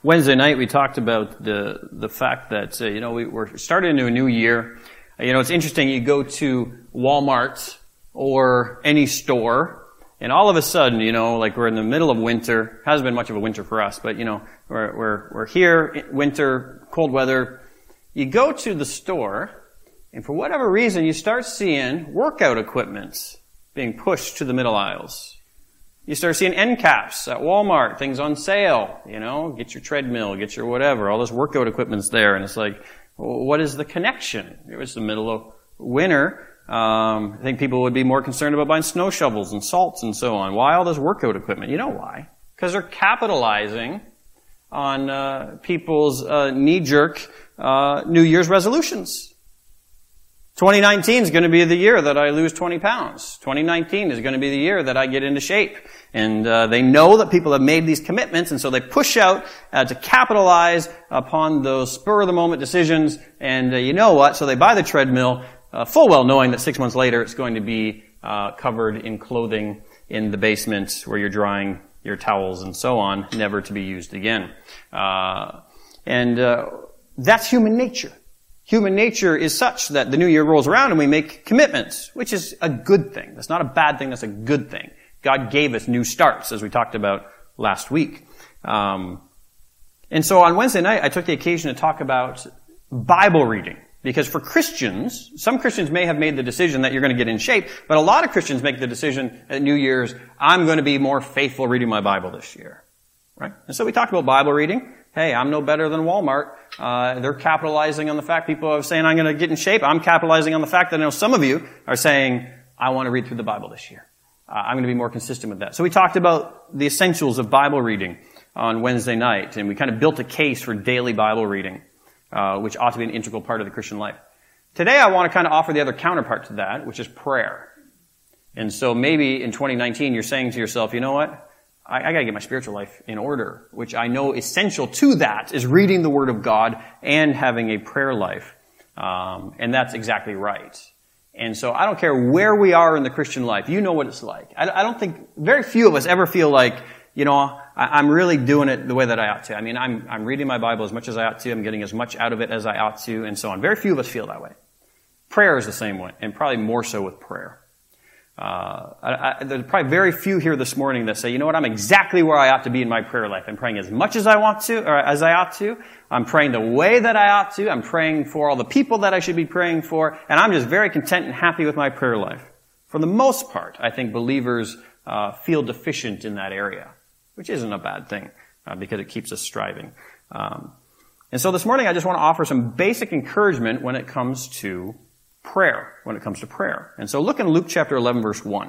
Wednesday night, we talked about the fact that, we're starting into a new year. It's interesting. You go to Walmart or any store, and all of a sudden, like we're in the middle of winter. Hasn't been much of a winter for us, but, we're here, winter, cold weather. You go to the store, and for whatever reason, you start seeing workout equipment being pushed to the middle aisles. You start seeing end caps at Walmart, things on sale, get your treadmill, get your whatever, all this workout equipment's there, and it's like, well, what is the connection? It was the middle of winter. I think people would be more concerned about buying snow shovels and salts and so on. Why all this workout equipment? You know why? Because they're capitalizing on people's knee-jerk New Year's resolutions. 2019 is going to be the year that I lose 20 pounds. 2019 is going to be the year that I get into shape. And they know that people have made these commitments, and so they push out to capitalize upon those spur-of-the-moment decisions. And you know what? So they buy the treadmill, full well knowing that 6 months later it's going to be covered in clothing in the basement where you're drying your towels and so on, never to be used again. And that's human nature. Human nature is such that the new year rolls around and we make commitments, which is a good thing. That's not a bad thing, that's a good thing. God gave us new starts, as we talked about last week. And so on Wednesday night, I took the occasion to talk about Bible reading. Because for Christians, some Christians may have made the decision that you're going to get in shape, but a lot of Christians make the decision at New Year's, I'm going to be more faithful reading my Bible this year. Right? And so we talked about Bible reading. Hey, I'm no better than Walmart. They're capitalizing on the fact people are saying I'm going to get in shape. I'm capitalizing on the fact that I know some of you are saying, I want to read through the Bible this year. I'm going to be more consistent with that. So we talked about the essentials of Bible reading on Wednesday night, and we kind of built a case for daily Bible reading, which ought to be an integral part of the Christian life. Today I want to kind of offer the other counterpart to that, which is prayer. And so maybe in 2019 you're saying to yourself, you know what? I got to get my spiritual life in order, which I know essential to that is reading the Word of God and having a prayer life. And that's exactly right. And so I don't care where we are in the Christian life. You know what it's like. I don't think, very few of us ever feel like, I'm really doing it the way that I ought to. I mean, I'm reading my Bible as much as I ought to. I'm getting as much out of it as I ought to, and so on. Very few of us feel that way. Prayer is the same way, and probably more so with prayer. There's probably very few here this morning that say, you know what, I'm exactly where I ought to be in my prayer life. I'm praying as much as I want to, or as I ought to. I'm praying the way that I ought to. I'm praying for all the people that I should be praying for. And I'm just very content and happy with my prayer life. For the most part, I think believers feel deficient in that area, which isn't a bad thing, because it keeps us striving. And so this morning I just want to offer some basic encouragement when it comes to prayer. And so look in Luke chapter 11, verse 1.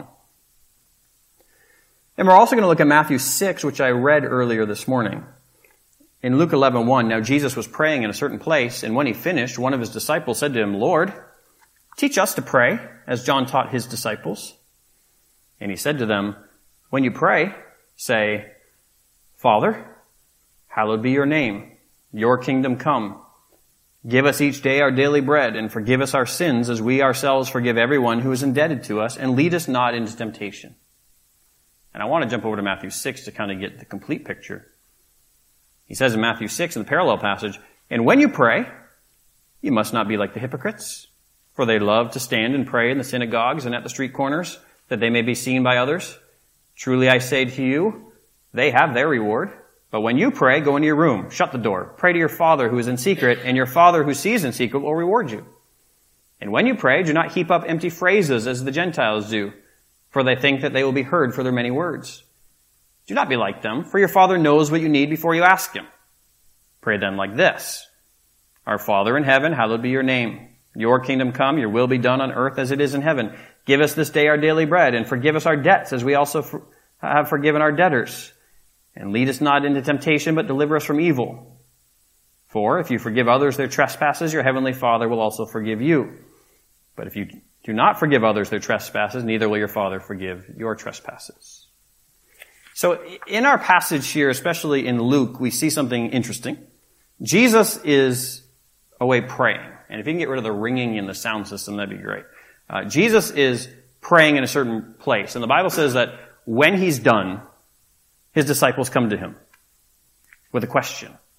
And we're also going to look at Matthew 6, which I read earlier this morning. In Luke 11:1, now Jesus was praying in a certain place, and when he finished, one of his disciples said to him, Lord, teach us to pray, as John taught his disciples. And he said to them, when you pray, say, Father, hallowed be your name. Your kingdom come. Give us each day our daily bread, and forgive us our sins as we ourselves forgive everyone who is indebted to us, and lead us not into temptation. And I want to jump over to Matthew 6 to kind of get the complete picture. He says in Matthew 6, in the parallel passage, and when you pray, you must not be like the hypocrites, for they love to stand and pray in the synagogues and at the street corners, that they may be seen by others. Truly I say to you, they have their reward. But when you pray, go into your room, shut the door, pray to your Father who is in secret, and your Father who sees in secret will reward you. And when you pray, do not heap up empty phrases as the Gentiles do, for they think that they will be heard for their many words. Do not be like them, for your Father knows what you need before you ask Him. Pray then like this, Our Father in heaven, hallowed be your name. Your kingdom come, your will be done on earth as it is in heaven. Give us this day our daily bread, and forgive us our debts as we also have forgiven our debtors. And lead us not into temptation, but deliver us from evil. For if you forgive others their trespasses, your heavenly Father will also forgive you. But if you do not forgive others their trespasses, neither will your Father forgive your trespasses. So in our passage here, especially in Luke, we see something interesting. Jesus is away praying. And if you can get rid of the ringing in the sound system, that'd be great. Jesus is praying in a certain place. And the Bible says that when he's done, his disciples come to him with a question.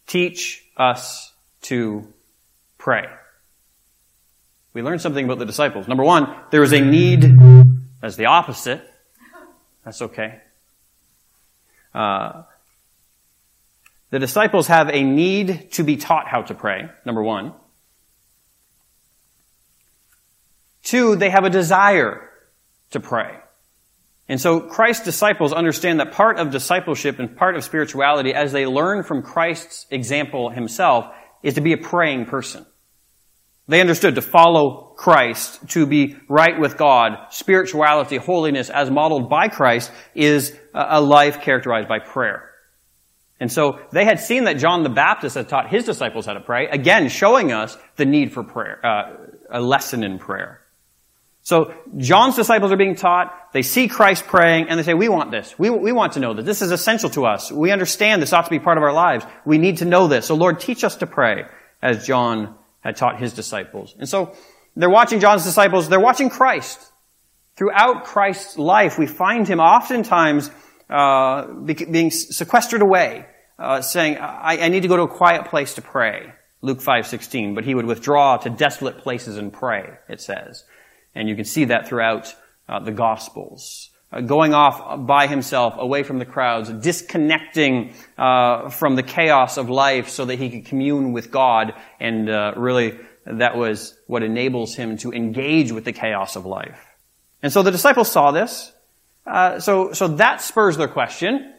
teach us to pray. We learned something about the disciples. Number one, there is a need. That's the opposite. That's okay. The disciples have a need to be taught how to pray, number one. Two, they have a desire to pray. And so Christ's disciples understand that part of discipleship and part of spirituality, as they learn from Christ's example himself, is to be a praying person. They understood to follow Christ, to be right with God, spirituality, holiness, as modeled by Christ, is a life characterized by prayer. And so they had seen that John the Baptist had taught his disciples how to pray, again showing us the need for prayer, a lesson in prayer. So John's disciples are being taught, they see Christ praying, and they say, we want this. We want to know that this is essential to us. We understand this ought to be part of our lives. We need to know this. So Lord, teach us to pray, as John had taught his disciples. And so they're watching John's disciples, they're watching Christ. Throughout Christ's life, we find him oftentimes being sequestered away, saying, I need to go to a quiet place to pray. Luke 5:16. But he would withdraw to desolate places and pray, it says. And you can see that throughout the Gospels. Going off by himself, away from the crowds, disconnecting from the chaos of life so that he could commune with God. And really, that was what enables him to engage with the chaos of life. And so the disciples saw this. So that spurs their question.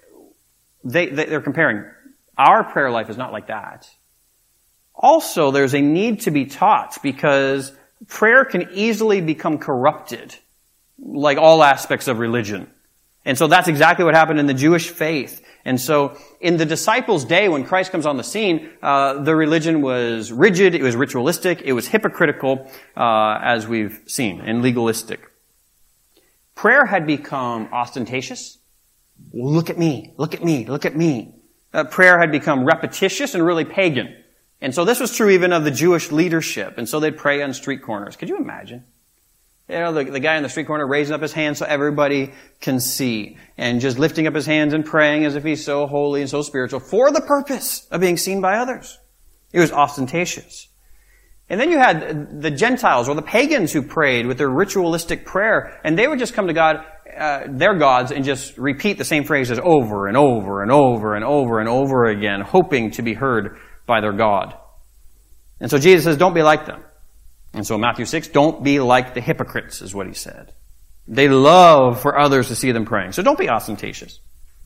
They're comparing. Our prayer life is not like that. Also, there's a need to be taught because prayer can easily become corrupted, like all aspects of religion. And so that's exactly what happened in the Jewish faith. And so in the disciples' day, when Christ comes on the scene, the religion was rigid, it was ritualistic, it was hypocritical, as we've seen, and legalistic. Prayer had become ostentatious. Look at me, look at me, look at me. Prayer had become repetitious and really pagan. And so this was true even of the Jewish leadership. And so they'd pray on street corners. Could you imagine? You know, the guy on the street corner raising up his hands so everybody can see. And just lifting up his hands and praying as if he's so holy and so spiritual for the purpose of being seen by others. It was ostentatious. And then you had the Gentiles or the pagans who prayed with their ritualistic prayer. And they would just come to God, their gods, and just repeat the same phrases over and over and over and over and over again, hoping to be heard by their God. And so Jesus says, don't be like them. And so in Matthew 6, don't be like the hypocrites, is what he said. They love for others to see them praying. So don't be ostentatious.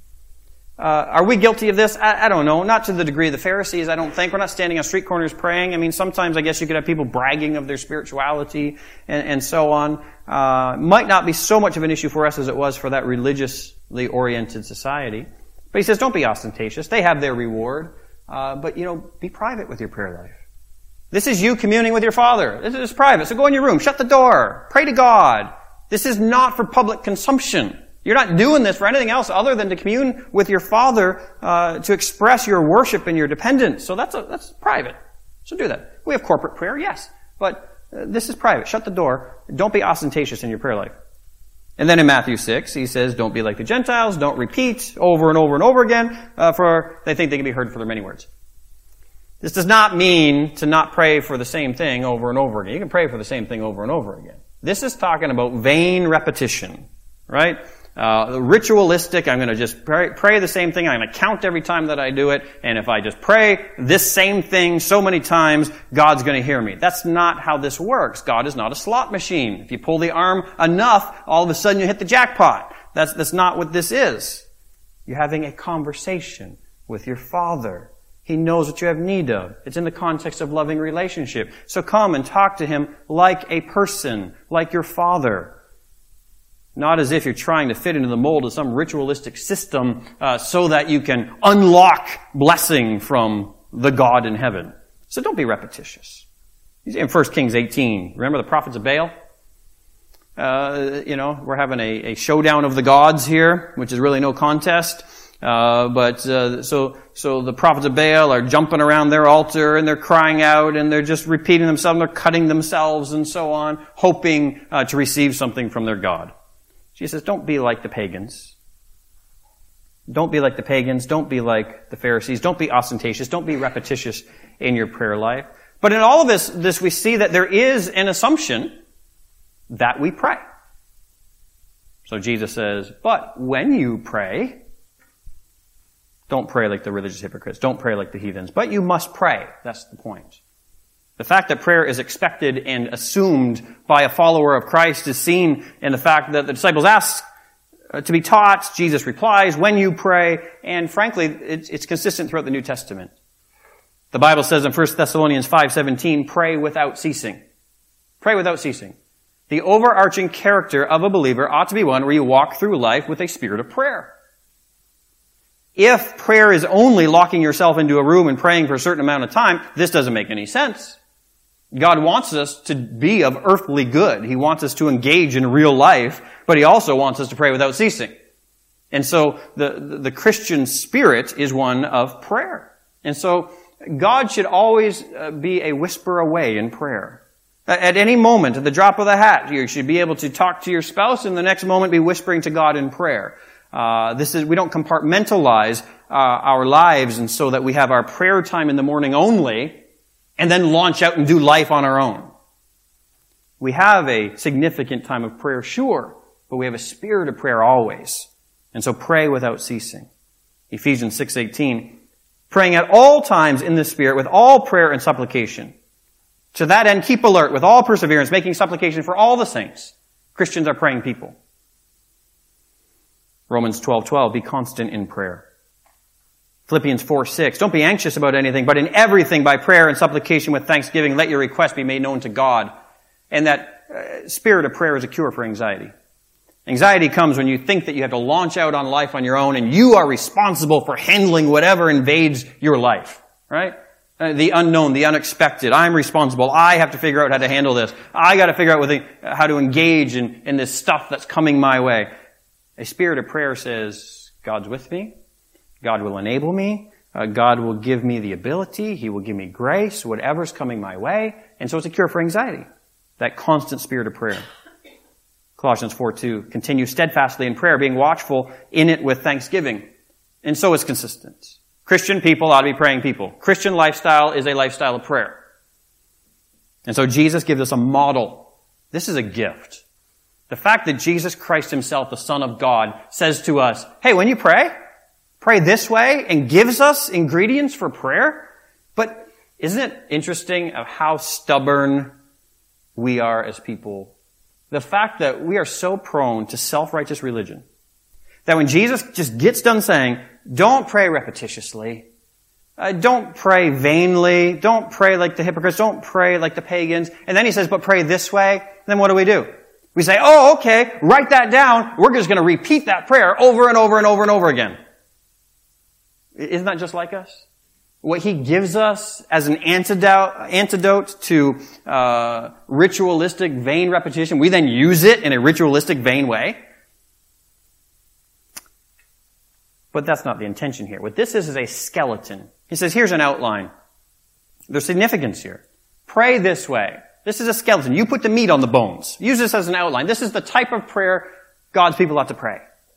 Are we guilty of this? I don't know. Not to the degree of the Pharisees, I don't think. We're not standing on street corners praying. I mean, sometimes I guess you could have people bragging of their spirituality and so on. Might not be so much of an issue for us as it was for that religiously oriented society. But he says, don't be ostentatious. They have their reward. But, be private with your prayer life. This is you communing with your Father. This is private. So go in your room, shut the door, pray to God. This is not for public consumption. You're not doing this for anything else other than to commune with your Father, to express your worship and your dependence. So that's private. So do that. We have corporate prayer, yes. But this is private. Shut the door. Don't be ostentatious in your prayer life. And then in Matthew 6, he says, don't be like the Gentiles. Don't repeat over and over and over again, for they think they can be heard for their many words. This does not mean to not pray for the same thing over and over again. You can pray for the same thing over and over again. This is talking about vain repetition, right? Ritualistic, I'm going to just pray the same thing. I'm going to count every time that I do it. And if I just pray this same thing so many times, God's going to hear me. That's not how this works. God is not a slot machine. If you pull the arm enough, all of a sudden you hit the jackpot. That's not what this is. You're having a conversation with your Father. He knows what you have need of. It's in the context of loving relationship. So come and talk to Him like a person, like your Father. Not as if you're trying to fit into the mold of some ritualistic system so that you can unlock blessing from the God in heaven. So don't be repetitious. In 1 Kings 18, remember the prophets of Baal? We're having a showdown of the gods here, which is really no contest. So the prophets of Baal are jumping around their altar and they're crying out and they're just repeating themselves, they're cutting themselves and so on, hoping to receive something from their God. Jesus says, don't be like the pagans. Don't be like the pagans. Don't be like the Pharisees. Don't be ostentatious. Don't be repetitious in your prayer life. But in all of this we see that there is an assumption that we pray. So Jesus says, but when you pray, don't pray like the religious hypocrites. Don't pray like the heathens. But you must pray. That's the point. The fact that prayer is expected and assumed by a follower of Christ is seen in the fact that the disciples ask to be taught. Jesus replies, when you pray. And frankly, it's consistent throughout the New Testament. The Bible says in 1 Thessalonians 5:17, pray without ceasing. Pray without ceasing. The overarching character of a believer ought to be one where you walk through life with a spirit of prayer. If prayer is only locking yourself into a room and praying for a certain amount of time, this doesn't make any sense. God wants us to be of earthly good. He wants us to engage in real life, but He also wants us to pray without ceasing. And so the Christian spirit is one of prayer. And so God should always be a whisper away in prayer. At any moment, at the drop of the hat, you should be able to talk to your spouse and the next moment be whispering to God in prayer. We don't compartmentalize our lives and so that we have our prayer time in the morning only and then launch out and do life on our own. We have a significant time of prayer, sure, but we have a spirit of prayer always. And so pray without ceasing. Ephesians 6:18, praying at all times in the Spirit with all prayer and supplication. To that end, keep alert with all perseverance, making supplication for all the saints. Christians are praying people. Romans 12:12, be constant in prayer. Philippians 4:6, don't be anxious about anything, but in everything by prayer and supplication with thanksgiving, let your request be made known to God. And that spirit of prayer is a cure for anxiety. Anxiety comes when you think that you have to launch out on life on your own and you are responsible for handling whatever invades your life, right? The unknown, the unexpected. I'm responsible. I have to figure out how to handle this. I got to figure out how to engage in this stuff that's coming my way. A spirit of prayer says, God's with me. God will enable me. God will give me the ability. He will give me grace, whatever's coming my way. And so it's a cure for anxiety. That constant spirit of prayer. Colossians 4:2, continue steadfastly in prayer, being watchful in it with thanksgiving. And so it's consistent. Christian people ought to be praying people. Christian lifestyle is a lifestyle of prayer. And so Jesus gives us a model. This is a gift. The fact that Jesus Christ Himself, the Son of God, says to us, hey, when you pray this way, and gives us ingredients for prayer. But isn't it interesting of how stubborn we are as people? The fact that we are so prone to self-righteous religion, that when Jesus just gets done saying, don't pray repetitiously, don't pray vainly, don't pray like the hypocrites, don't pray like the pagans, and then He says, but pray this way, then what do? We say, oh, okay, write that down, we're just going to repeat that prayer over and over and over and over again. Isn't that just like us? What He gives us as an antidote to ritualistic, vain repetition, we then use it in a ritualistic, vain way. But that's not the intention here. What this is a skeleton. He says, here's an outline. There's significance here. Pray this way. This is a skeleton. You put the meat on the bones. Use this as an outline. This is the type of prayer God's people ought to pray.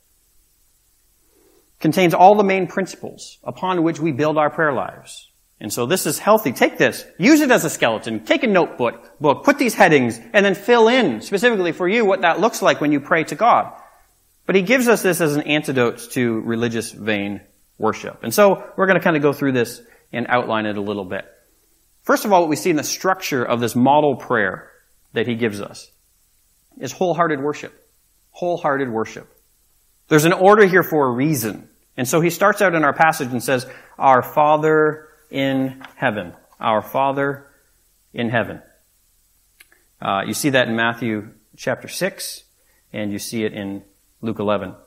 Contains all the main principles upon which we build our prayer lives. And so this is healthy. Take this. Use it as a skeleton. Take a notebook, put these headings, and then fill in specifically for you what that looks like when you pray to God. But He gives us this as an antidote to religious vain worship. And so we're going to kind of go through this and outline it a little bit. First of all, what we see in the structure of this model prayer that He gives us is wholehearted worship. Wholehearted worship. There's an order here for a reason. And so He starts out in our passage and says, Our Father in heaven. Our Father in heaven. You see that in Matthew chapter 6, and you see it in Luke 11.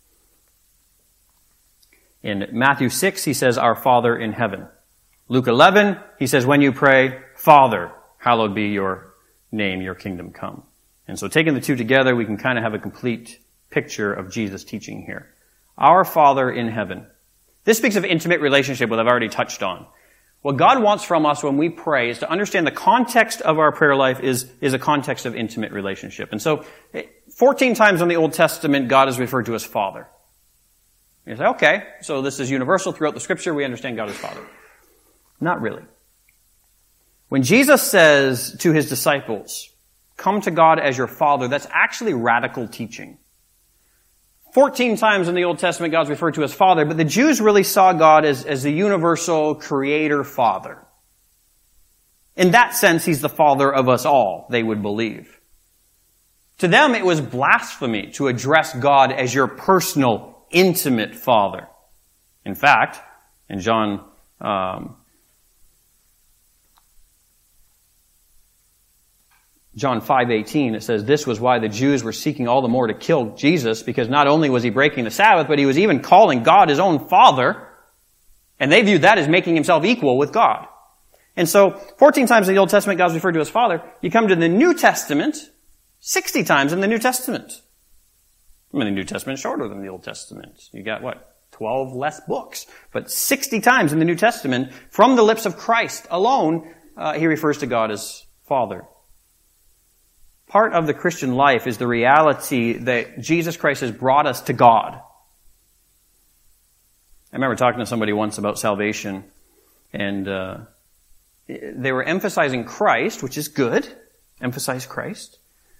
In Matthew 6, He says, Our Father in heaven. Luke 11, He says, when you pray, Father, hallowed be your name, your kingdom come. And so taking the two together, we can kind of have a complete picture of Jesus' teaching here. Our Father in heaven. This speaks of intimate relationship, what I've already touched on. What God wants from us when we pray is to understand the context of our prayer life is a context of intimate relationship. And so 14 times in the Old Testament, God is referred to as Father. You say, okay, so this is universal throughout the Scripture. We understand God as Father. Not really. When Jesus says to his disciples, come to God as your Father, that's actually radical teaching. 14 times in the Old Testament, God's referred to as Father, but the Jews really saw God as the universal creator Father. In that sense, he's the Father of us all, they would believe. To them, it was blasphemy to address God as your personal, intimate Father. In fact, in John 5:18, it says, this was why the Jews were seeking all the more to kill Jesus, because not only was he breaking the Sabbath, but he was even calling God his own Father, and they viewed that as making himself equal with God. And so, 14 times in the Old Testament, God's referred to as Father. You come to the New Testament, 60 times in the New Testament. I mean, the New Testament is shorter than the Old Testament. You got, 12 less books. But 60 times in the New Testament, from the lips of Christ alone, he refers to God as Father. Part of the Christian life is the reality that Jesus Christ has brought us to God. I remember talking to somebody once about salvation, and they were emphasizing Christ, which is good. Emphasize Christ.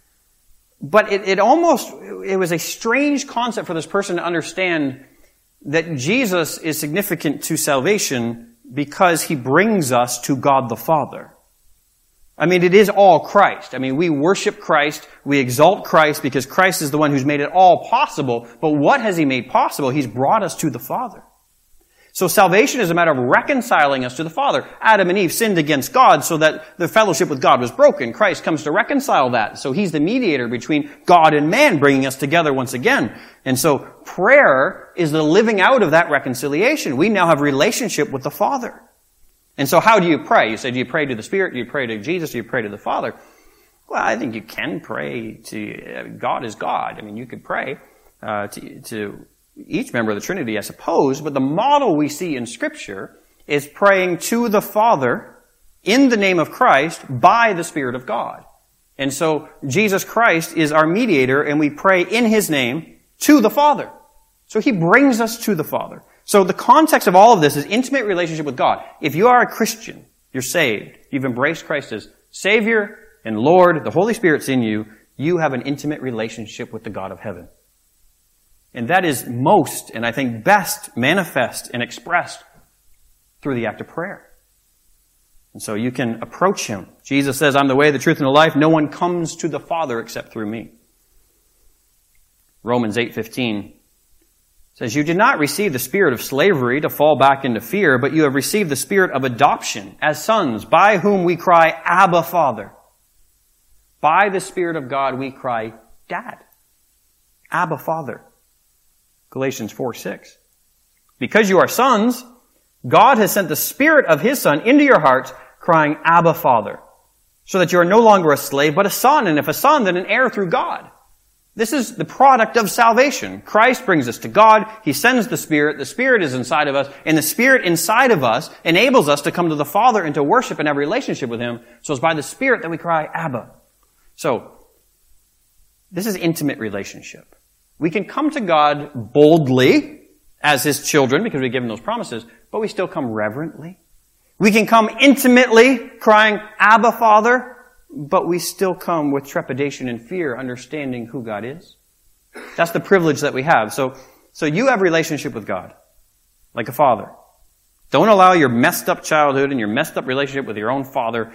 But it was a strange concept for this person to understand that Jesus is significant to salvation because he brings us to God the Father. I mean, it is all Christ. I mean, we worship Christ, we exalt Christ because Christ is the one who's made it all possible. But what has he made possible? He's brought us to the Father. So salvation is a matter of reconciling us to the Father. Adam and Eve sinned against God so that the fellowship with God was broken. Christ comes to reconcile that. So he's the mediator between God and man, bringing us together once again. And so prayer is the living out of that reconciliation. We now have relationship with the Father. And so how do you pray? You say, do you pray to the Spirit? Do you pray to Jesus? Do you pray to the Father? Well, I think you can pray to God is God. I mean, you could pray to each member of the Trinity, I suppose, but the model we see in Scripture is praying to the Father in the name of Christ by the Spirit of God. And so Jesus Christ is our mediator, and we pray in his name to the Father. So he brings us to the Father. So the context of all of this is intimate relationship with God. If you are a Christian, you're saved, you've embraced Christ as Savior and Lord, the Holy Spirit's in you, you have an intimate relationship with the God of heaven. And that is most, and I think best, manifest and expressed through the act of prayer. And so you can approach him. Jesus says, I'm the way, the truth, and the life. No one comes to the Father except through me. Romans 8:15 says, you did not receive the spirit of slavery to fall back into fear, but you have received the spirit of adoption as sons, by whom we cry, Abba, Father. By the Spirit of God we cry, Dad. Abba, Father. Galatians 4:6. Because you are sons, God has sent the Spirit of his Son into your hearts, crying, Abba, Father. So that you are no longer a slave, but a son. And if a son, then an heir through God. This is the product of salvation. Christ brings us to God. He sends the Spirit. The Spirit is inside of us. And the Spirit inside of us enables us to come to the Father and to worship and have a relationship with him. So it's by the Spirit that we cry, Abba. So, this is intimate relationship. We can come to God boldly as his children because we give him those promises, but we still come reverently. We can come intimately crying, Abba, Father, but we still come with trepidation and fear, understanding who God is. That's the privilege that we have. So you have a relationship with God, like a father. Don't allow your messed up childhood and your messed up relationship with your own father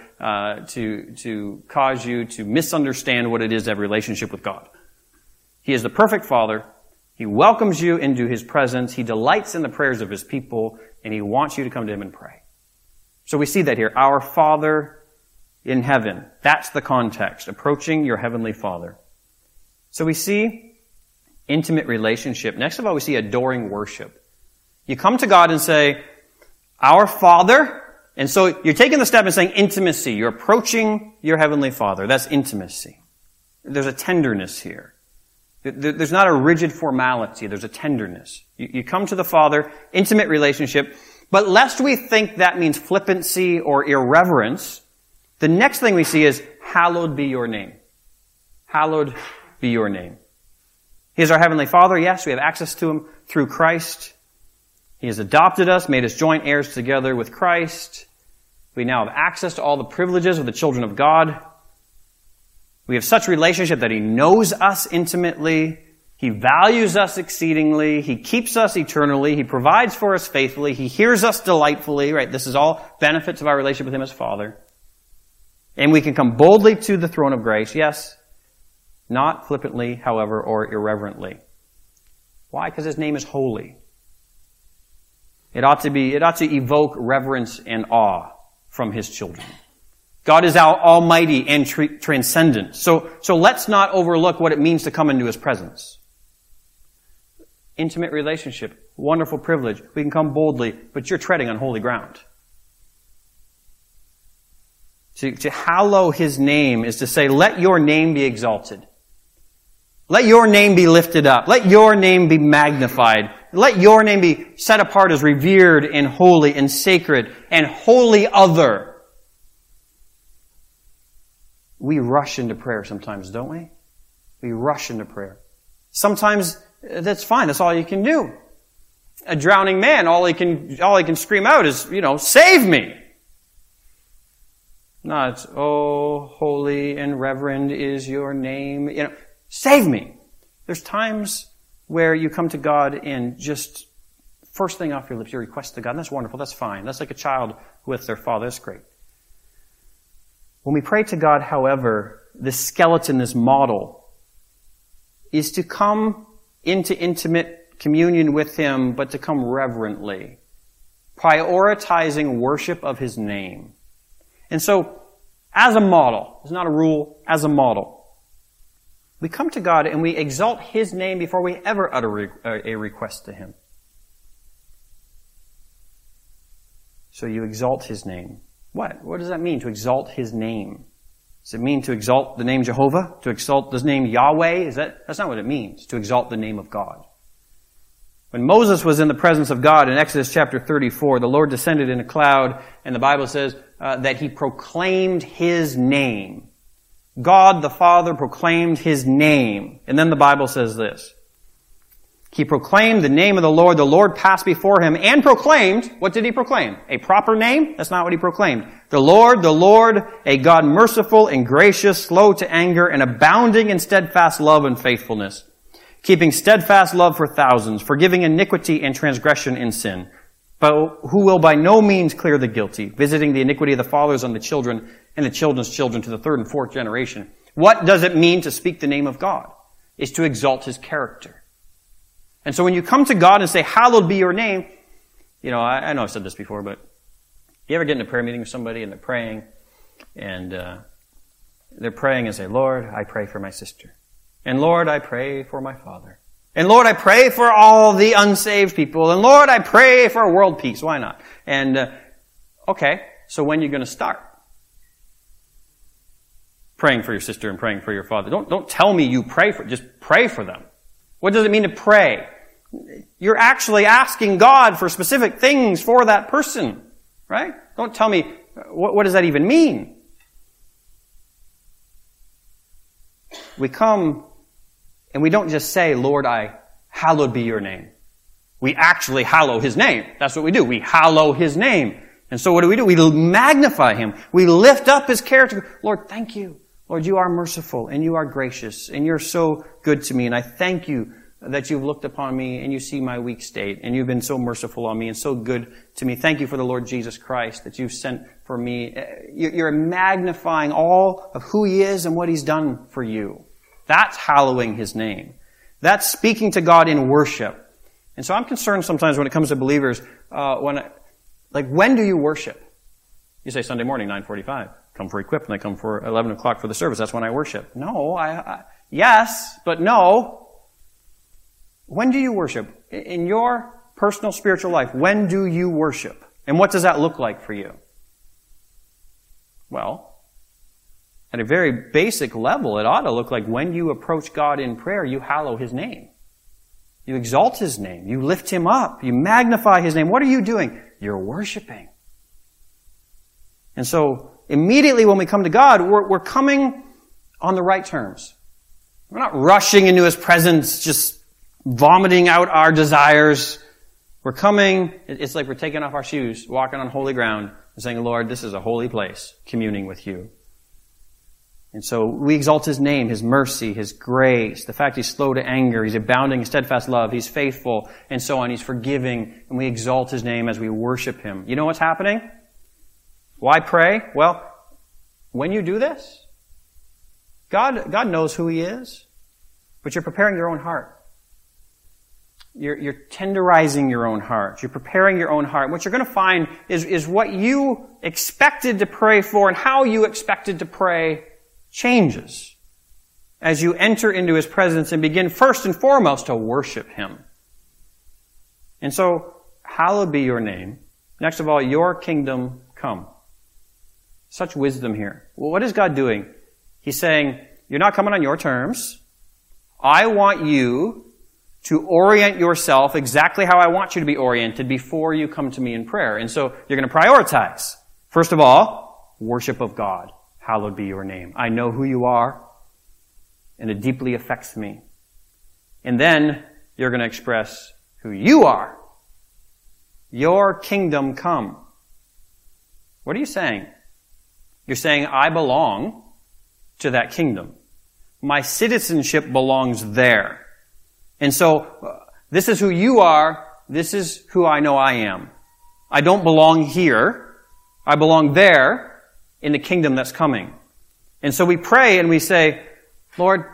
to cause you to misunderstand what it is to have a relationship with God. He is the perfect Father. He welcomes you into his presence. He delights in the prayers of his people, and he wants you to come to him and pray. So we see that here. Our Father in heaven. That's the context. Approaching your heavenly Father. So we see intimate relationship. Next of all, we see adoring worship. You come to God and say, Our Father. And so you're taking the step and saying intimacy. You're approaching your heavenly Father. That's intimacy. There's a tenderness here. There's not a rigid formality. There's a tenderness. You come to the Father, intimate relationship. But lest we think that means flippancy or irreverence, the next thing we see is, hallowed be your name. Hallowed be your name. He is our Heavenly Father. Yes, we have access to Him through Christ. He has adopted us, made us joint heirs together with Christ. We now have access to all the privileges of the children of God. We have such a relationship that He knows us intimately. He values us exceedingly. He keeps us eternally. He provides for us faithfully. He hears us delightfully, right? This is all benefits of our relationship with Him as Father. And we can come boldly to the throne of grace. Yes, not flippantly, however, or irreverently. Why? Because His name is holy. It ought to evoke reverence and awe from His children. God is almighty and transcendent. So let's not overlook what it means to come into His presence. Intimate relationship, wonderful privilege. We can come boldly, but you're treading on holy ground. To hallow His name is to say, let your name be exalted. Let your name be lifted up. Let your name be magnified. Let your name be set apart as revered and holy and sacred and holy other. We rush into prayer sometimes, don't we? We rush into prayer. Sometimes that's fine. That's all you can do. A drowning man, all he can scream out is, save me. Not, oh, holy and reverend is your name. Save me. There's times where you come to God and just first thing off your lips, you request to God. And that's wonderful. That's fine. That's like a child with their father. That's great. When we pray to God, however, this skeleton, this model, is to come into intimate communion with Him, but to come reverently, prioritizing worship of His name. And so, as a model, it's not a rule, as a model, we come to God and we exalt His name before we ever utter a request to Him. So you exalt His name. What? What does that mean, to exalt His name? Does it mean to exalt the name Jehovah? To exalt the name Yahweh? That's not what it means, to exalt the name of God. When Moses was in the presence of God in Exodus chapter 34, the Lord descended in a cloud, and the Bible says that He proclaimed His name. God the Father proclaimed His name. And then the Bible says this. He proclaimed the name of the Lord. The Lord passed before Him and proclaimed, what did He proclaim? A proper name? That's not what He proclaimed. The Lord, a God merciful and gracious, slow to anger, and abounding in steadfast love and faithfulness, keeping steadfast love for thousands, forgiving iniquity and transgression and sin, but who will by no means clear the guilty, visiting the iniquity of the fathers on the children and the children's children to the third and fourth generation. What does it mean to speak the name of God? It's to exalt His character. And so when you come to God and say, hallowed be your name, I know I've said this before, but you ever get in a prayer meeting with somebody and they're praying and say, Lord, I pray for my sister. And Lord, I pray for my father. And Lord, I pray for all the unsaved people. And Lord, I pray for world peace. Why not? And, okay, so when are you going to start? Praying for your sister and praying for your father. Don't tell me you pray just pray for them. What does it mean to pray? You're actually asking God for specific things for that person, right? Don't tell me, what does that even mean? We come and we don't just say, Lord, hallowed be your name. We actually hallow His name. That's what we do. We hallow His name. And so what do? We magnify Him. We lift up His character. Lord, thank you. Lord, you are merciful and you are gracious and you're so good to me. And I thank you that you've looked upon me and you see my weak state and you've been so merciful on me and so good to me. Thank you for the Lord Jesus Christ that you've sent for me. You're magnifying all of who He is and what He's done for you. That's hallowing His name. That's speaking to God in worship. And so I'm concerned sometimes when it comes to believers, when do you worship? You say Sunday morning, 9:45. Come for equip, and I come for 11 o'clock for the service. That's when I worship. No, yes, but no. When do you worship? In your personal spiritual life, when do you worship? And what does that look like for you? Well, at a very basic level, it ought to look like when you approach God in prayer, you hallow His name. You exalt His name. You lift Him up. You magnify His name. What are you doing? You're worshiping. And so, immediately when we come to God, we're coming on the right terms. We're not rushing into His presence, just vomiting out our desires. We're coming, it's like we're taking off our shoes, walking on holy ground, and saying, Lord, this is a holy place, communing with you. And so we exalt His name, His mercy, His grace, the fact He's slow to anger, He's abounding in steadfast love, He's faithful, and so on. He's forgiving, and we exalt His name as we worship Him. You know what's happening? Why pray? Well, when you do this, God knows who He is, but you're preparing your own heart. You're tenderizing your own heart. You're preparing your own heart. And what you're going to find is what you expected to pray for and how you expected to pray changes as you enter into His presence and begin first and foremost to worship Him. And so, hallowed be your name. Next of all, your kingdom come. Such wisdom here. Well, what is God doing? He's saying, you're not coming on your terms. I want you to orient yourself exactly how I want you to be oriented before you come to me in prayer. And so you're going to prioritize. First of all, worship of God. Hallowed be your name. I know who you are, and it deeply affects me. And then you're going to express who you are. Your kingdom come. What are you saying? You're saying, I belong to that kingdom. My citizenship belongs there. And so, this is who you are, this is who I know I am. I don't belong here, I belong there in the kingdom that's coming. And so we pray and we say, Lord,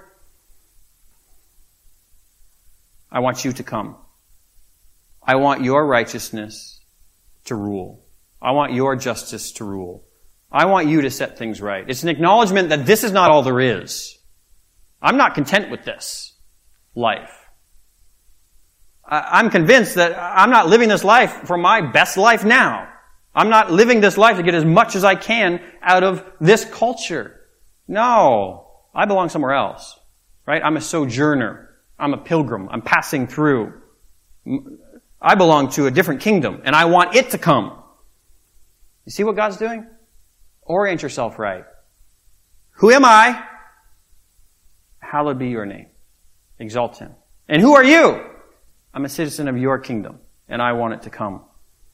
I want you to come. I want your righteousness to rule. I want your justice to rule. I want you to set things right. It's an acknowledgement that this is not all there is. I'm not content with this life. I'm convinced that I'm not living this life for my best life now. I'm not living this life to get as much as I can out of this culture. No, I belong somewhere else, right? I'm a sojourner. I'm a pilgrim. I'm passing through. I belong to a different kingdom, and I want it to come. You see what God's doing? Orient yourself right. Who am I? Hallowed be your name. Exalt Him. And who are you? I'm a citizen of your kingdom, and I want it to come.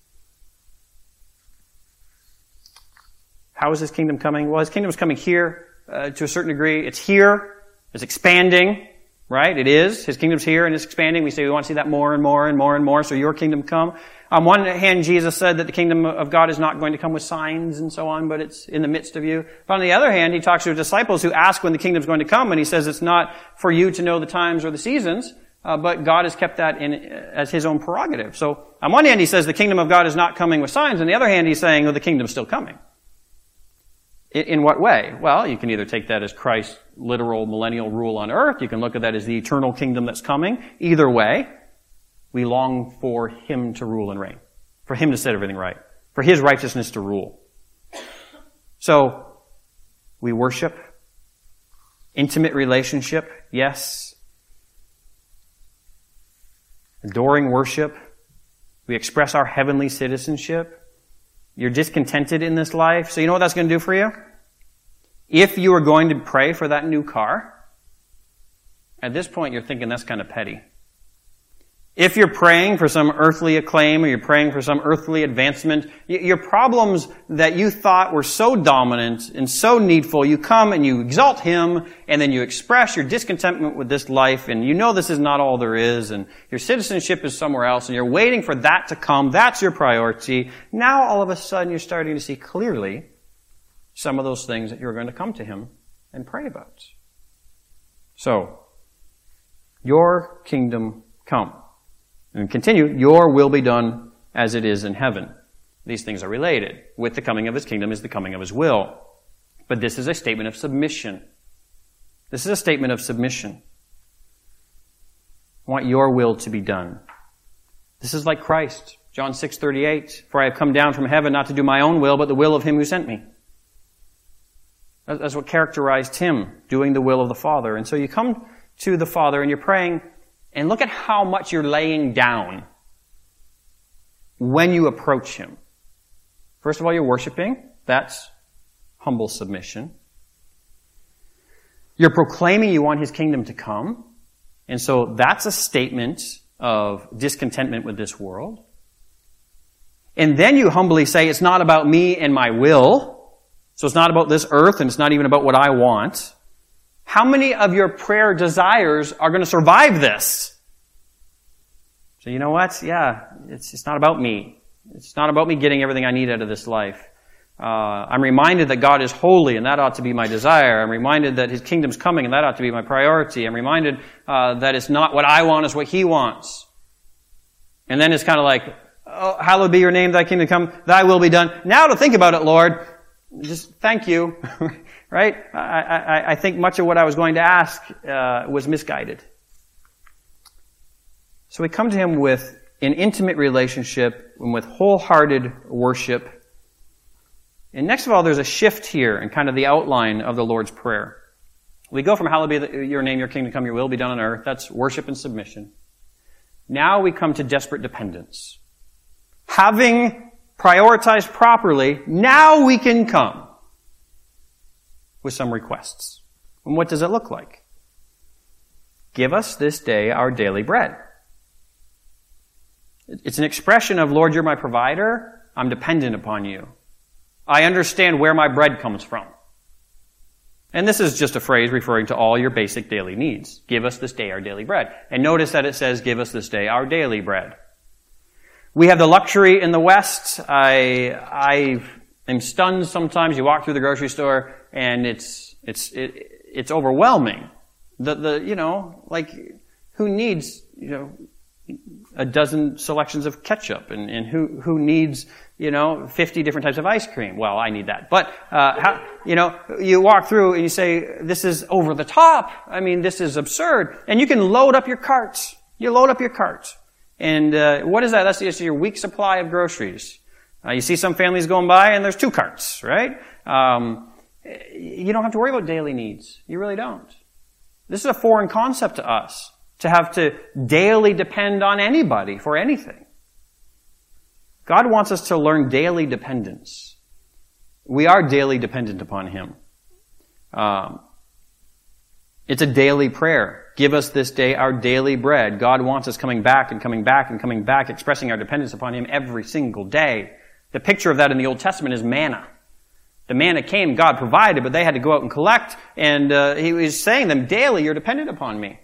How is His kingdom coming? Well, His kingdom is coming here to a certain degree. It's here. It's expanding, right? It is. His kingdom's here and it's expanding. We say we want to see that more and more and more and more, so your kingdom come. On one hand, Jesus said that the kingdom of God is not going to come with signs and so on, but it's in the midst of you. But on the other hand, He talks to His disciples who ask when the kingdom's going to come, and He says it's not for you to know the times or the seasons, but God has kept that as His own prerogative. So on one hand, He says the kingdom of God is not coming with signs. On the other hand, He's saying, well, the kingdom's still coming. In what way? Well, you can either take that as Christ's literal millennial rule on earth. You can look at that as the eternal kingdom that's coming. Either way, we long for Him to rule and reign. For Him to set everything right. For His righteousness to rule. So, we worship. Intimate relationship, yes. Adoring worship. We express our heavenly citizenship. You're discontented in this life. So you know what that's going to do for you? If you are going to pray for that new car, at this point you're thinking that's kind of petty. If you're praying for some earthly acclaim or you're praying for some earthly advancement, your problems that you thought were so dominant and so needful, you come and you exalt Him and then you express your discontentment with this life and you know this is not all there is and your citizenship is somewhere else and you're waiting for that to come. That's your priority. Now all of a sudden you're starting to see clearly some of those things that you're going to come to Him and pray about. So, your kingdom come. And continue, your will be done as it is in heaven. These things are related. With the coming of His kingdom is the coming of His will. But this is a statement of submission. This is a statement of submission. I want your will to be done. This is like Christ. John 6:38. For I have come down from heaven not to do my own will, but the will of Him who sent me. That's what characterized Him, doing the will of the Father. And so you come to the Father and you're praying, and look at how much you're laying down when you approach Him. First of all, you're worshiping. That's humble submission. You're proclaiming you want His kingdom to come. And so that's a statement of discontentment with this world. And then you humbly say, it's not about me and my will. So it's not about this earth, and it's not even about what I want. How many of your prayer desires are going to survive this? So you know what? Yeah, it's not about me. It's not about me getting everything I need out of this life. I'm reminded that God is holy, and that ought to be my desire. I'm reminded that His kingdom's coming, and that ought to be my priority. I'm reminded that it's not what I want, it's what He wants. And then it's kind of like, oh, hallowed be your name, thy kingdom come, thy will be done. Now to think about it, Lord, just thank you. Right? I think much of what I was going to ask was misguided. So we come to Him with an intimate relationship and with wholehearted worship. And next of all, there's a shift here in kind of the outline of the Lord's Prayer. We go from hallowed be your name, your kingdom come, your will be done on earth. That's worship and submission. Now we come to desperate dependence. Having prioritized properly, now we can come with some requests. And what does it look like? Give us this day our daily bread. It's an expression of, Lord, you're my provider. I'm dependent upon you. I understand where my bread comes from. And this is just a phrase referring to all your basic daily needs. Give us this day our daily bread. And notice that it says, give us this day our daily bread. We have the luxury in the West. I am stunned sometimes. You walk through the grocery store and it's overwhelming. Who needs, a dozen selections of ketchup and who needs, 50 different types of ice cream? Well, I need that. But, you walk through and you say, this is over the top. I mean, this is absurd. And you can load up your carts. You load up your carts. And, what is that? That's just your week supply of groceries. You see some families going by and there's 2 carts, right? You don't have to worry about daily needs. You really don't. This is a foreign concept to us, to have to daily depend on anybody for anything. God wants us to learn daily dependence. We are daily dependent upon Him. It's a daily prayer. Give us this day our daily bread. God wants us coming back and coming back and coming back, expressing our dependence upon Him every single day. The picture of that in the Old Testament is manna. The manna came, God provided, but they had to go out and collect, and He was saying to them, daily, you're dependent upon me.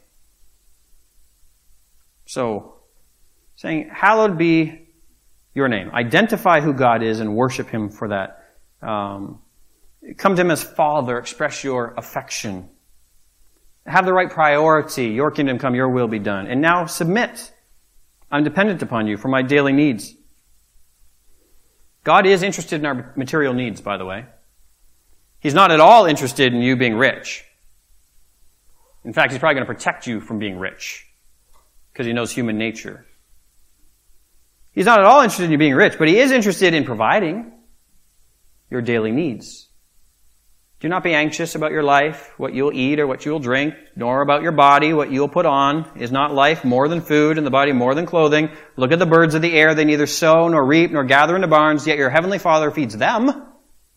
So, saying, hallowed be your name. Identify who God is and worship Him for that. Come to Him as Father. Express your affection. Have the right priority. Your kingdom come, your will be done. And now submit. I'm dependent upon you for my daily needs. God is interested in our material needs, by the way. He's not at all interested in you being rich. In fact, He's probably going to protect you from being rich, because He knows human nature. He's not at all interested in you being rich, but He is interested in providing your daily needs. Do not be anxious about your life, what you'll eat or what you'll drink, nor about your body, what you'll put on. Is not life more than food, and the body more than clothing? Look at the birds of the air. They neither sow nor reap nor gather into barns, yet your heavenly Father feeds them.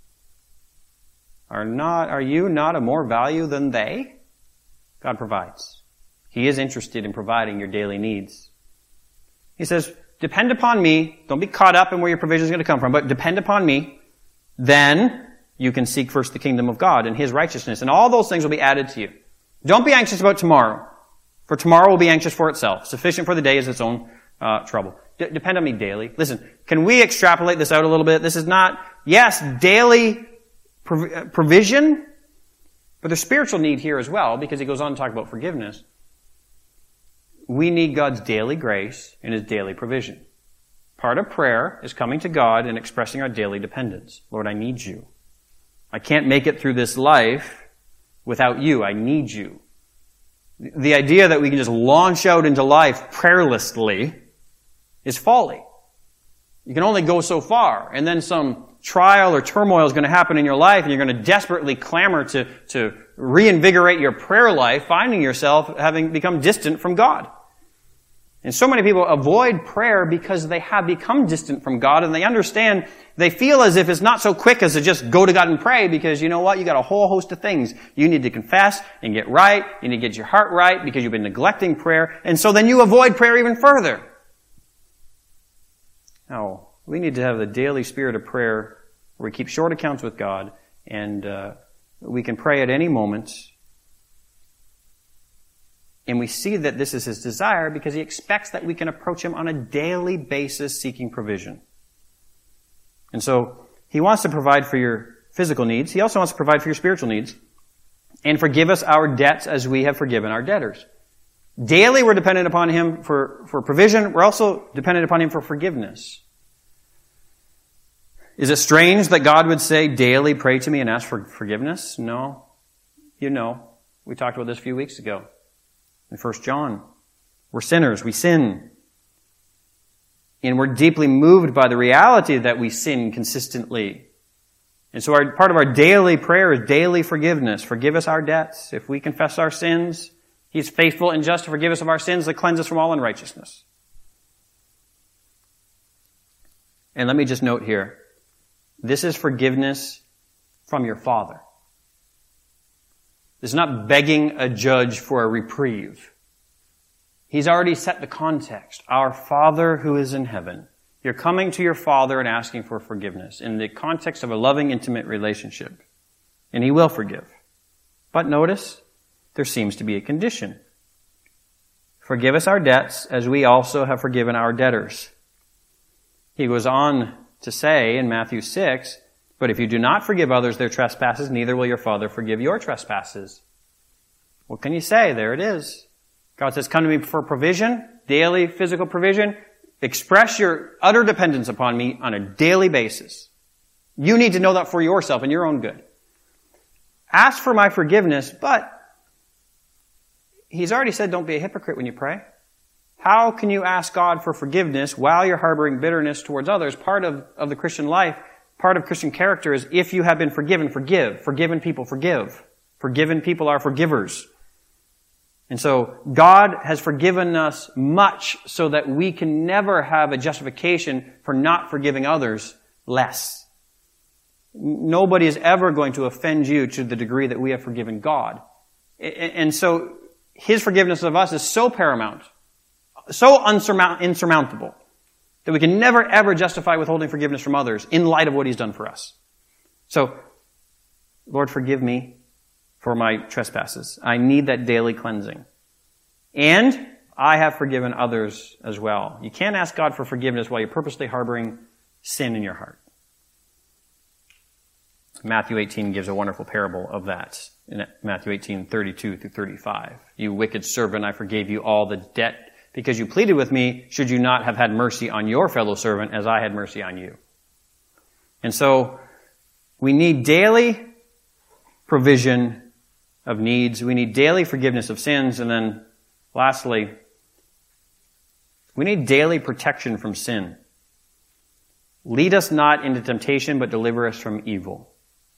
Are you not of more value than they? God provides. He is interested in providing your daily needs. He says, depend upon me. Don't be caught up in where your provision is going to come from, but depend upon me. Then you can seek first the kingdom of God and His righteousness, and all those things will be added to you. Don't be anxious about tomorrow, for tomorrow will be anxious for itself. Sufficient for the day is its own trouble. Depend on me daily. Listen, can we extrapolate this out a little bit? This is not, yes, daily provision, but there's spiritual need here as well, because He goes on to talk about forgiveness. We need God's daily grace and His daily provision. Part of prayer is coming to God and expressing our daily dependence. Lord, I need you. I can't make it through this life without you. I need you. The idea that we can just launch out into life prayerlessly is folly. You can only go so far, and then some trial or turmoil is going to happen in your life, and you're going to desperately clamor to reinvigorate your prayer life, finding yourself having become distant from God. And so many people avoid prayer because they have become distant from God, and they understand, they feel as if it's not so quick as to just go to God and pray, because you know what? You got a whole host of things you need to confess and get right. You need to get your heart right because you've been neglecting prayer. And so then you avoid prayer even further. No, we need to have the daily spirit of prayer where we keep short accounts with God, and we can pray at any moment. And we see that this is His desire because He expects that we can approach Him on a daily basis seeking provision. And so He wants to provide for your physical needs. He also wants to provide for your spiritual needs and forgive us our debts as we have forgiven our debtors. Daily we're dependent upon Him for provision. We're also dependent upon Him for forgiveness. Is it strange that God would say, daily pray to me and ask for forgiveness? No. You know. We talked about this a few weeks ago. In 1 John, we're sinners, we sin. And we're deeply moved by the reality that we sin consistently. And so part of our daily prayer is daily forgiveness. Forgive us our debts. If we confess our sins, He's faithful and just to forgive us of our sins, to cleanse us from all unrighteousness. And let me just note here, this is forgiveness from your Father. It's not begging a judge for a reprieve. He's already set the context. Our Father who is in heaven. You're coming to your Father and asking for forgiveness in the context of a loving, intimate relationship. And He will forgive. But notice, there seems to be a condition. Forgive us our debts as we also have forgiven our debtors. He goes on to say in Matthew 6, but if you do not forgive others their trespasses, neither will your Father forgive your trespasses. What can you say? There it is. God says, come to me for provision, daily physical provision. Express your utter dependence upon me on a daily basis. You need to know that for yourself and your own good. Ask for my forgiveness, but He's already said don't be a hypocrite when you pray. How can you ask God for forgiveness while you're harboring bitterness towards others? Part of the Christian life, part of Christian character is if you have been forgiven, forgive. Forgiven people forgive. Forgiven people are forgivers. And so God has forgiven us much so that we can never have a justification for not forgiving others less. Nobody is ever going to offend you to the degree that we have forgiven God. And so His forgiveness of us is so paramount, so insurmountable, that we can never ever justify withholding forgiveness from others in light of what He's done for us. So, Lord, forgive me for my trespasses. I need that daily cleansing. And I have forgiven others as well. You can't ask God for forgiveness while you're purposely harboring sin in your heart. Matthew 18 gives a wonderful parable of that. In Matthew 18:32 through 35. You wicked servant, I forgave you all the debt because you pleaded with me. Should you not have had mercy on your fellow servant as I had mercy on you? And so we need daily provision of needs. We need daily forgiveness of sins. And then lastly, we need daily protection from sin. Lead us not into temptation, but deliver us from evil.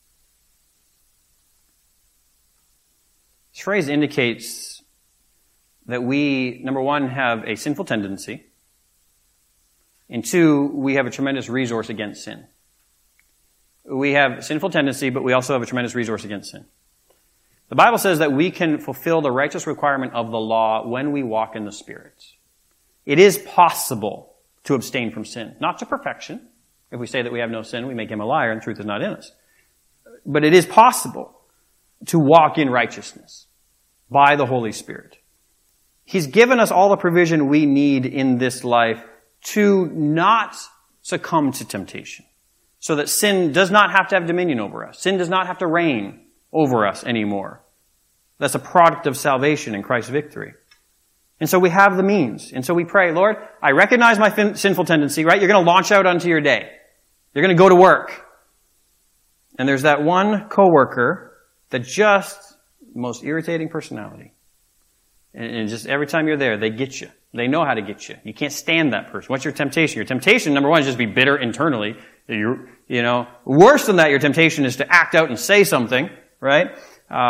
This phrase indicates that we, number one, have a sinful tendency, and two, we have a tremendous resource against sin. We have a sinful tendency, but we also have a tremendous resource against sin. The Bible says that we can fulfill the righteous requirement of the law when we walk in the Spirit. It is possible to abstain from sin. Not to perfection. If we say that we have no sin, we make Him a liar and the truth is not in us. But it is possible to walk in righteousness by the Holy Spirit. He's given us all the provision we need in this life to not succumb to temptation, so that sin does not have to have dominion over us. Sin does not have to reign over us anymore. That's a product of salvation and Christ's victory. And so we have the means. And so we pray, Lord, I recognize my sinful tendency, right? You're going to launch out onto your day. You're going to go to work. And there's that one coworker that just, most irritating personality. And just every time you're there, they get you. They know how to get you. You can't stand that person. What's your temptation? Your temptation, number one, is just be bitter internally. Worse than that, your temptation is to act out and say something, right?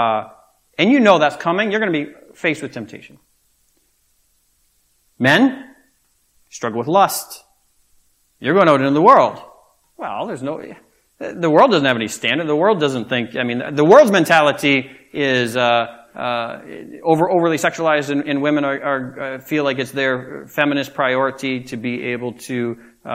And you know that's coming. You're going to be faced with temptation. Men, Struggle with lust. You're going out into the world. Well, the world doesn't have any standard. The world doesn't think, the world's mentality is, overly sexualized, and women feel like it's their feminist priority to be able to,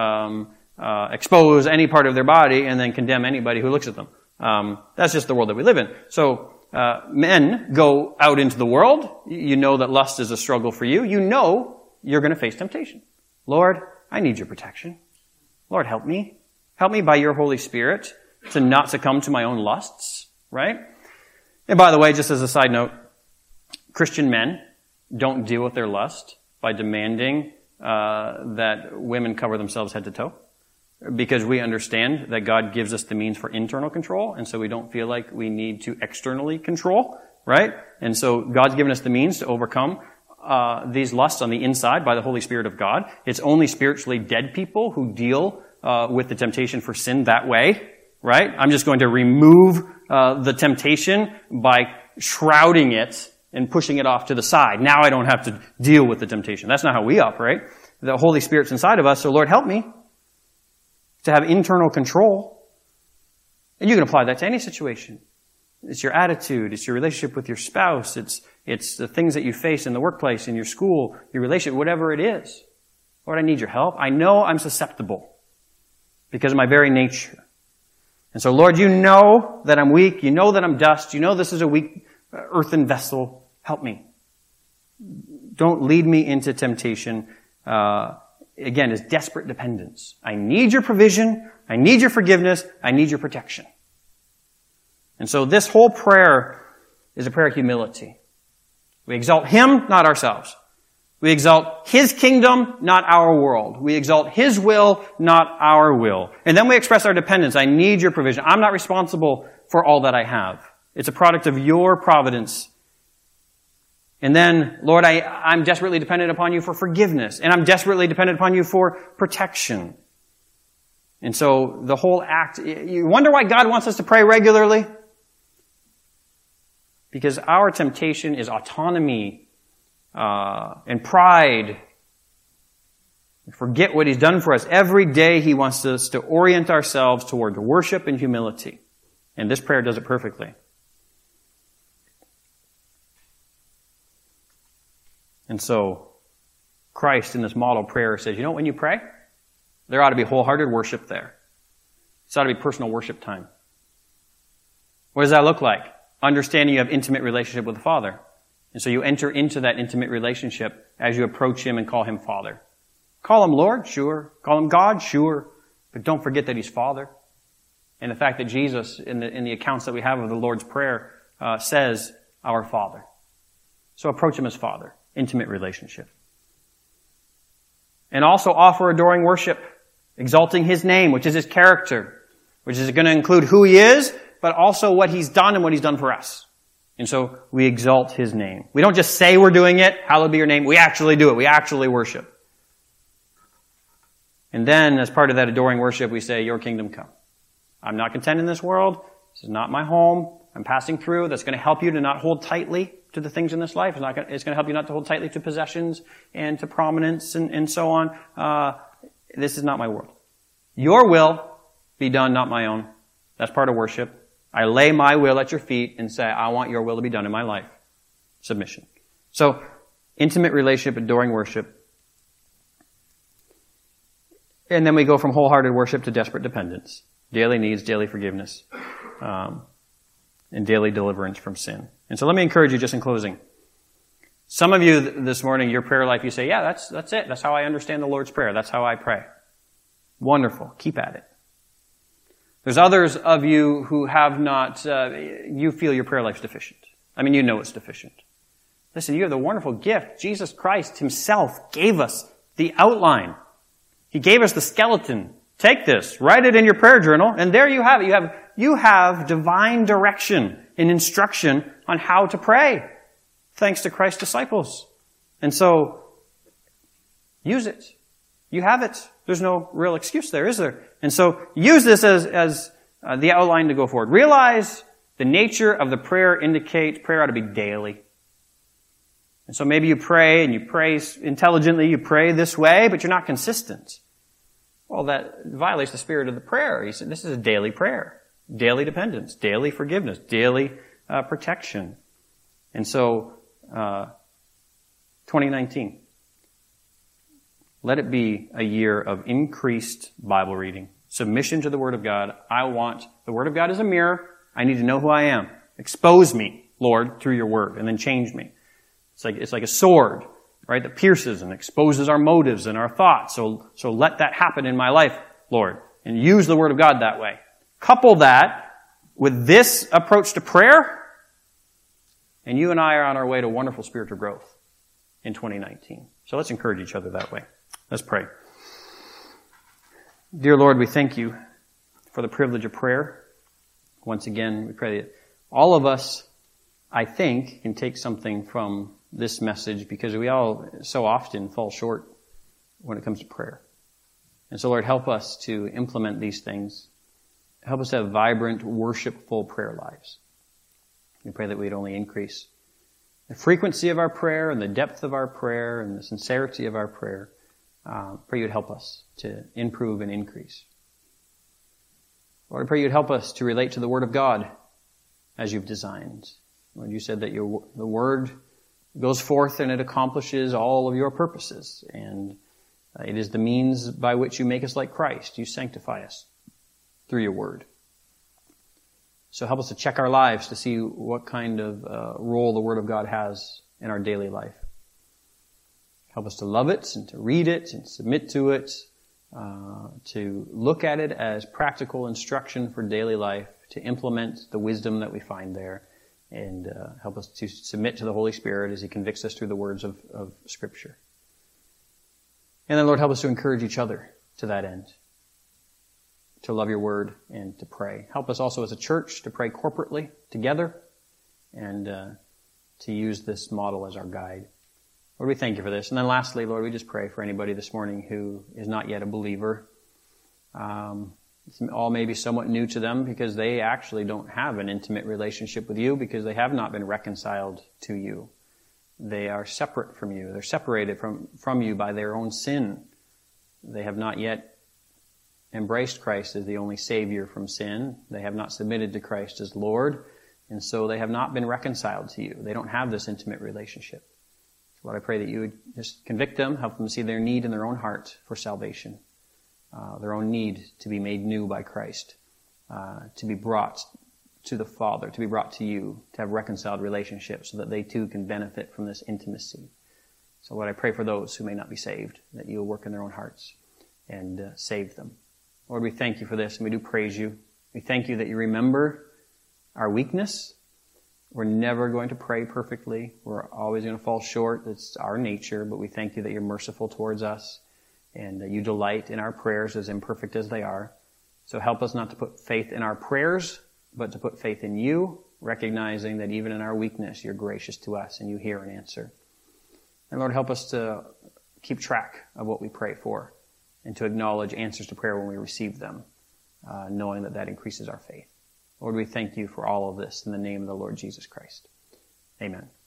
expose any part of their body and then condemn anybody who looks at them. That's just the world that we live in. So, men go out into the world. You know that lust is a struggle for you. You know you're going to face temptation. Lord, I need your protection. Lord, help me. Help me by your Holy Spirit to not succumb to my own lusts, right? And by the way, just as a side note, Christian men don't deal with their lust by demanding that women cover themselves head to toe, because we understand that God gives us the means for internal control, and so we don't feel like we need to externally control, right? And so God's given us the means to overcome these lusts on the inside by the Holy Spirit of God. It's only spiritually dead people who deal with the temptation for sin that way, right? I'm just going to remove the temptation by shrouding it and pushing it off to the side. Now I don't have to deal with the temptation. That's not how we operate. The Holy Spirit's inside of us, so Lord, help me to have internal control. And you can apply that to any situation. It's your attitude. It's your relationship with your spouse. It's the things that you face in the workplace, in your school, your relationship, whatever it is. Lord, I need your help. I know I'm susceptible because of my very nature. And so, Lord, you know that I'm weak. You know that I'm dust. You know this is a weak earthen vessel. Help me. Don't lead me into temptation. Again, is desperate dependence. I need your provision. I need your forgiveness. I need your protection. And so this whole prayer is a prayer of humility. We exalt Him, not ourselves. We exalt His kingdom, not our world. We exalt His will, not our will. And then we express our dependence. I need your provision. I'm not responsible for all that I have. It's a product of your providence. And then, Lord, I'm desperately dependent upon you for forgiveness. And I'm desperately dependent upon you for protection. And so the whole act, you wonder why God wants us to pray regularly? Because our temptation is autonomy and pride. We forget what He's done for us. Every day He wants us to orient ourselves toward worship and humility. And this prayer does it perfectly. And so, Christ in this model prayer says, when you pray, there ought to be wholehearted worship there. It ought to be personal worship time. What does that look like? Understanding you have intimate relationship with the Father. And so you enter into that intimate relationship as you approach Him and call Him Father. Call Him Lord? Sure. Call Him God? Sure. But don't forget that He's Father. And the fact that Jesus, in the accounts that we have of the Lord's Prayer, says, our Father. So approach Him as Father. Intimate relationship. And also offer adoring worship, exalting His name, which is His character, which is going to include who He is, but also what He's done and what He's done for us. And so we exalt His name. We don't just say we're doing it, hallowed be your name. We actually do it. We actually worship. And then, as part of that adoring worship, we say, your kingdom come. I'm not content in this world. This is not my home. I'm passing through. That's going to help you to not hold tightly to the things in this life. It's going to help you not to hold tightly to possessions and to prominence and so on. This is not my world. Your will be done, not my own. That's part of worship. I lay my will at your feet and say, I want your will to be done in my life. Submission. So, intimate relationship, adoring worship. And then we go from wholehearted worship to desperate dependence. Daily needs, daily forgiveness. And daily deliverance from sin. And so let me encourage you just in closing. Some of you this morning, your prayer life, you say, yeah, that's it. That's how I understand the Lord's Prayer. That's how I pray. Wonderful. Keep at it. There's others of you who have not, you feel your prayer life's deficient. You know it's deficient. Listen, you have the wonderful gift. Jesus Christ Himself gave us the outline. He gave us the skeleton. Take this, write it in your prayer journal, and there you have it. You have divine direction and instruction on how to pray, thanks to Christ's disciples. And so, use it. You have it. There's no real excuse there, is there? And so, use this as the outline to go forward. Realize the nature of the prayer indicates prayer ought to be daily. And so maybe you pray and you pray intelligently, you pray this way, but you're not consistent. Well, that violates the spirit of the prayer. He said this is a daily prayer. Daily dependence, daily forgiveness, daily protection. And so, 2019, let it be a year of increased Bible reading, submission to the Word of God. I want the Word of God as a mirror. I need to know who I am. Expose me, Lord, through your Word, and then change me. It's like a sword, right, that pierces and exposes our motives and our thoughts. So let that happen in my life, Lord, and use the Word of God that way. Couple that with this approach to prayer, and you and I are on our way to wonderful spiritual growth in 2019. So let's encourage each other that way. Let's pray. Dear Lord, we thank you for the privilege of prayer. Once again, we pray that all of us, I think, can take something from this message because we all so often fall short when it comes to prayer. And so, Lord, help us to implement these things. Help us have vibrant, worshipful prayer lives. We pray that we'd only increase the frequency of our prayer and the depth of our prayer and the sincerity of our prayer. Pray you'd help us to improve and increase. Lord, I pray you'd help us to relate to the Word of God as you've designed. Lord, you said that the Word goes forth and it accomplishes all of your purposes. And it is the means by which you make us like Christ. You sanctify us through your Word. So help us to check our lives to see what kind of role the Word of God has in our daily life. Help us to love it and to read it and submit to it, to look at it as practical instruction for daily life, to implement the wisdom that we find there, and help us to submit to the Holy Spirit as He convicts us through the words of Scripture. And then, Lord, help us to encourage each other to that end, to love your Word and to pray. Help us also as a church to pray corporately together and to use this model as our guide. Lord, we thank you for this. And then lastly, Lord, we just pray for anybody this morning who is not yet a believer. It's all may be somewhat new to them because they actually don't have an intimate relationship with you because they have not been reconciled to you. They are separate from you. They're separated from you by their own sin. They have not yet embraced Christ as the only Savior from sin. They have not submitted to Christ as Lord. And so they have not been reconciled to you. They don't have this intimate relationship. Lord, I pray that you would just convict them, help them see their need in their own heart for salvation, their own need to be made new by Christ, to be brought to the Father, to be brought to you, to have reconciled relationships so that they too can benefit from this intimacy. So Lord, I pray for those who may not be saved, that you will work in their own hearts and save them. Lord, we thank you for this and we do praise you. We thank you that you remember our weakness. We're never going to pray perfectly. We're always going to fall short. It's our nature, but we thank you that you're merciful towards us and that you delight in our prayers as imperfect as they are. So help us not to put faith in our prayers, but to put faith in you, recognizing that even in our weakness, you're gracious to us and you hear and answer. And Lord, help us to keep track of what we pray for and to acknowledge answers to prayer when we receive them, knowing that that increases our faith. Lord, we thank you for all of this in the name of the Lord Jesus Christ. Amen.